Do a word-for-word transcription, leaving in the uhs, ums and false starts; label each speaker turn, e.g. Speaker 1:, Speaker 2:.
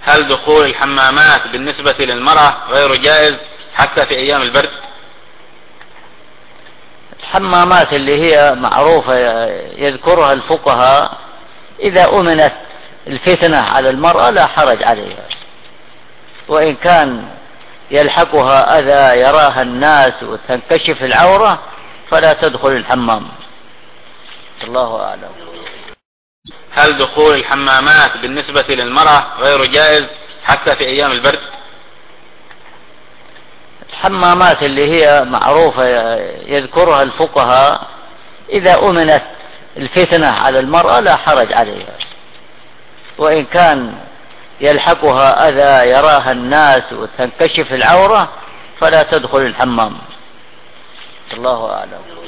Speaker 1: هل دخول الحمامات بالنسبة للمرأة غير جائز حتى في أيام البرد؟
Speaker 2: الحمامات اللي هي معروفة يذكرها الفقهاء إذا أمنت الفتنة على المرأة لا حرج عليها، وإن كان يلحقها أذى يراها الناس وتنكشف العورة فلا تدخل الحمام. الله أعلم.
Speaker 1: هل دخول الحمامات بالنسبة للمرأة غير جائز حتى في أيام البرد؟
Speaker 2: الحمامات اللي هي معروفة يذكرها الفقهاء إذا أمنت الفتنة على المرأة لا حرج عليها، وإن كان يلحقها أذى يراها الناس وتنكشف العورة فلا تدخل الحمام. الله أعلم.